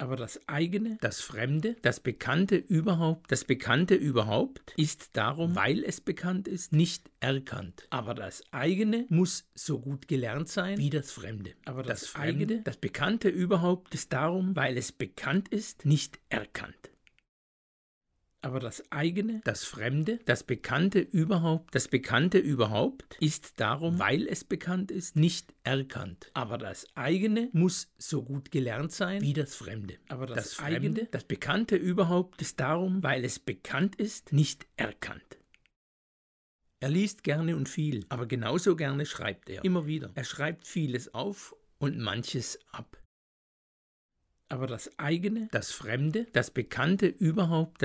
Aber das eigene, das Fremde, das Bekannte überhaupt ist darum, weil es bekannt ist, nicht erkannt. Aber das eigene muss so gut gelernt sein wie das Fremde. Aber das eigene, das Bekannte überhaupt ist darum, weil es bekannt ist, nicht erkannt. Aber das eigene, das Fremde, das Bekannte überhaupt ist darum, weil es bekannt ist, nicht erkannt. Aber das eigene muss so gut gelernt sein wie das Fremde. Aber das Fremde, das Bekannte überhaupt ist darum, weil es bekannt ist, nicht erkannt. Er liest gerne und viel, aber genauso gerne schreibt er. Immer wieder. Er schreibt vieles auf und manches ab. Aber das eigene, das Fremde, das Bekannte überhaupt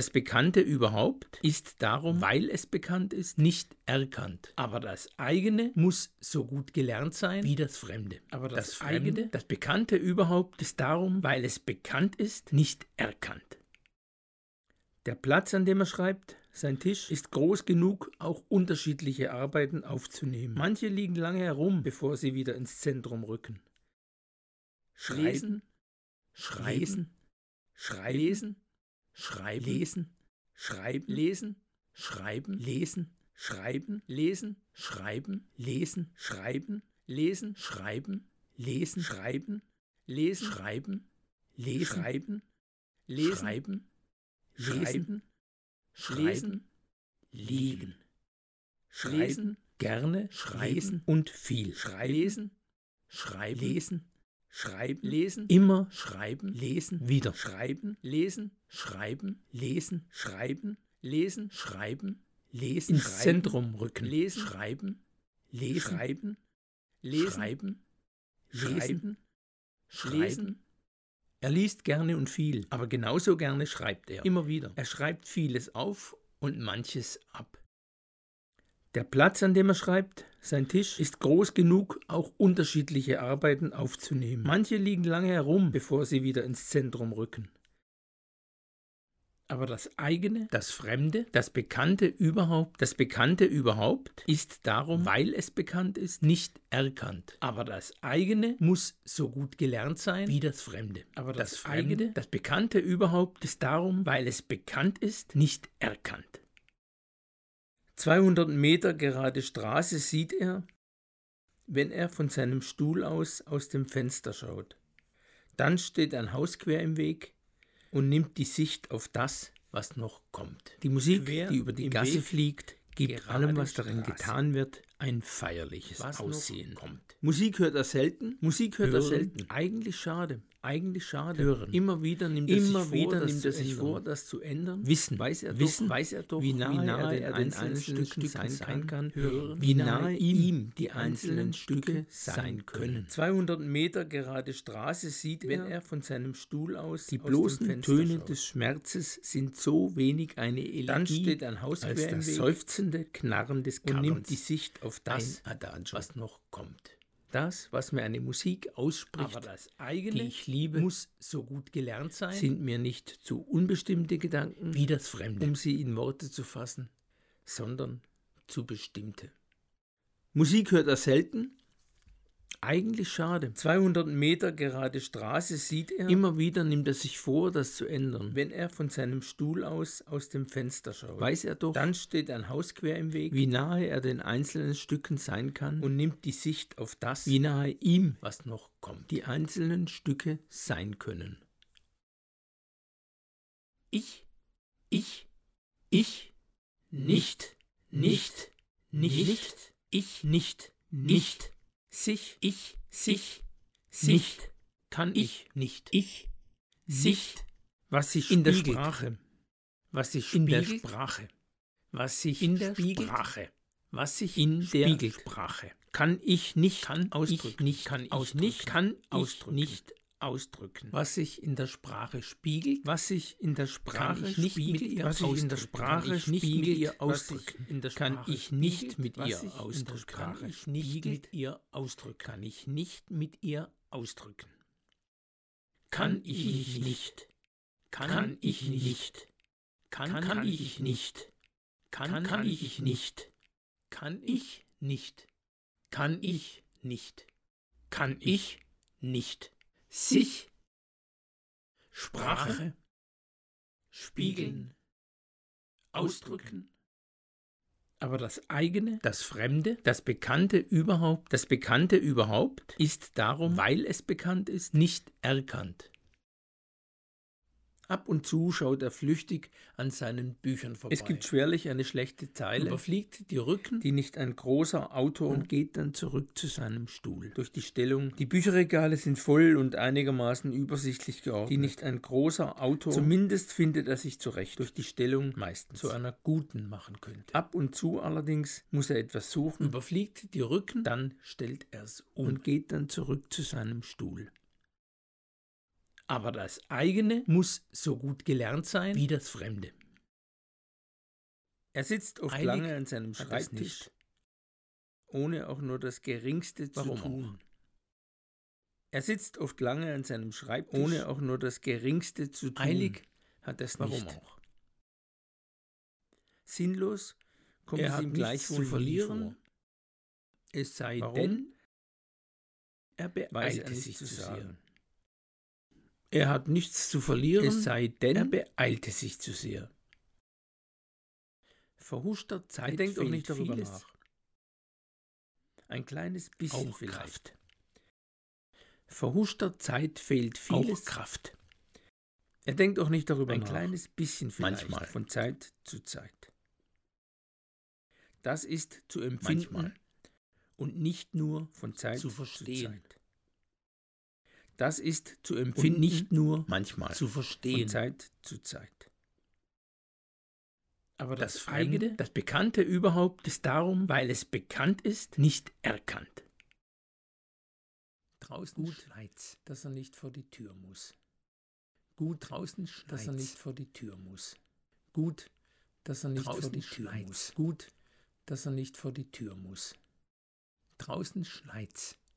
ist darum, weil es bekannt ist, nicht erkannt. Aber das eigene muss so gut gelernt sein wie das Fremde. Aber das Fremde, das Bekannte überhaupt ist darum, weil es bekannt ist, nicht erkannt. Der Platz, an dem er schreibt, sein Tisch, ist groß genug, auch unterschiedliche Arbeiten aufzunehmen. Manche liegen lange herum, bevor sie wieder ins Zentrum rücken. Schreiben, Schreiben, Schreiben, Schreiben, Lesen, Schreiben, Lesen, Schreiben, Lesen, Schreiben, Lesen, Schreiben, Lesen, Schreiben, Lesen, Schreiben, Lesen, Schreiben, Lesen, Schreiben, Lesen, Schreiben, Lesen, Schreiben, Schreiben, Schreiben, liegen, schreiben, gerne, schreiben und viel, schreiben, schreiben, lesen, schreiben, lesen, immer schreiben, lesen, wieder schreiben, lesen, schreiben, lesen, schreiben, lesen, schreiben, lesen, ins Zentrum rücken, lesen, schreiben, lesen, schreiben, lesen, schreiben, schreiben, lesen. Er liest gerne und viel, aber genauso gerne schreibt er. Immer wieder. Er schreibt vieles auf und manches ab. Der Platz, an dem er schreibt, sein Tisch, ist groß genug, auch unterschiedliche Arbeiten aufzunehmen. Manche liegen lange herum, bevor sie wieder ins Zentrum rücken. Aber das eigene, das Fremde, das Bekannte überhaupt ist darum, weil es bekannt ist, nicht erkannt. Aber das eigene muss so gut gelernt sein wie das Fremde. Aber das Fremde, das Bekannte überhaupt ist darum, weil es bekannt ist, nicht erkannt. 200 Meter gerade Straße sieht er, wenn er von seinem Stuhl aus dem Fenster schaut. Dann steht ein Haus quer im Weg und nimmt die Sicht auf das, was noch kommt. Die Musik, die über die Gasse fliegt, gibt allem, was darin getan wird, ein feierliches Aussehen. Musik hört er selten. Eigentlich schade. Hören. Immer wieder nimmt er sich vor, das zu ändern. Wissen. Weiß er doch, wie nahe er den einzelnen Stücken sein kann. Hören. Wie nahe ihm die einzelnen Stücke sein können. 200 Meter gerade Straße sieht wenn er von seinem Stuhl aus die bloßen Töne des Schmerzes sind so wenig eine Elegie, dann steht ein Haus als das seufzende Knarren des Karrens und nimmt die Sicht auf das, was noch kommt. Das, was mir eine Musik ausspricht, aber das eigene, die ich liebe, muss so gut gelernt sein, sind mir nicht zu unbestimmte Gedanken wie das Fremde, um sie in Worte zu fassen, sondern zu bestimmte. Musik hört er selten. Eigentlich schade. 200 Meter gerade Straße sieht er. Immer wieder nimmt er sich vor, das zu ändern. Wenn er von seinem Stuhl aus dem Fenster schaut, weiß er doch, dann steht ein Haus quer im Weg, wie nahe er den einzelnen Stücken sein kann und nimmt die Sicht auf das, wie nahe ihm, was noch kommt, die einzelnen Stücke sein können. Ich, nicht, sich, nicht, kann ich, nicht, Sicht, was sich in der Sprache, was sich in der Sprache, was sich in der Sprache, was sich in der Sprache, kann ich nicht ausdrücken, was sich in der Sprache spiegelt, was sich in der Sprache spiegelt, was sich in der Sprache spiegelt, kann ich nicht mit ihr ausdrücken, kann ich nicht mit ihr ausdrücken, kann ich nicht mit ihr ausdrücken, kann ich nicht, kann ich nicht, kann ich nicht, kann ich nicht, kann ich nicht, kann ich nicht, kann ich nicht, sich Sprache, spiegeln, ausdrücken. Aber das eigene, das Fremde, das Bekannte überhaupt ist darum, weil es bekannt ist, nicht erkannt. Ab und zu schaut er flüchtig an seinen Büchern vorbei. Es gibt schwerlich eine schlechte Zeile, überfliegt die Rücken, die nicht ein großer Autor, und geht dann zurück zu seinem Stuhl. Durch die Stellung, die Bücherregale sind voll und einigermaßen übersichtlich geordnet, die nicht ein großer Autor, zumindest findet er sich zurecht, durch die Stellung meistens zu einer guten machen könnte. Ab und zu allerdings muss er etwas suchen, überfliegt die Rücken, dann stellt er es um und geht dann zurück zu seinem Stuhl. Aber das eigene muss so gut gelernt sein wie das Fremde. Er sitzt oft lange an seinem Schreibtisch, ohne auch nur das Geringste zu tun. Er sitzt oft lange an seinem Schreibtisch, ohne auch nur das Geringste zu tun. Eilig hat er es nicht. Warum auch? Sinnlos kommt es ihm gleichwohl zu verlieren, es sei denn, er beeilte sich zu sagen. Er hat nichts zu verlieren, es sei denn, er beeilte sich zu sehr. Verhuschter Zeit, er denkt auch nicht darüber nach. Ein kleines bisschen auch vielleicht. Kraft. Verhuschter Zeit fehlt vieles. Auch Kraft. Er denkt auch nicht darüber nach. Ein kleines bisschen vielleicht. Manchmal. Von Zeit zu Zeit. Das ist zu empfinden. Manchmal. Und nicht nur von Zeit zu verstehen. Das ist zu empfinden, und nicht nur manchmal zu verstehen, von Zeit zu Zeit. Aber das Fremde, das Bekannte überhaupt, ist darum, weil es bekannt ist, nicht erkannt. Draußen schneit's, dass er nicht vor die Tür muss. Gut, draußen schneit's, dass er nicht vor die Tür muss. Gut, dass er nicht vor die Tür muss. Gut, dass er nicht vor die Tür muss. Draußen schneit's,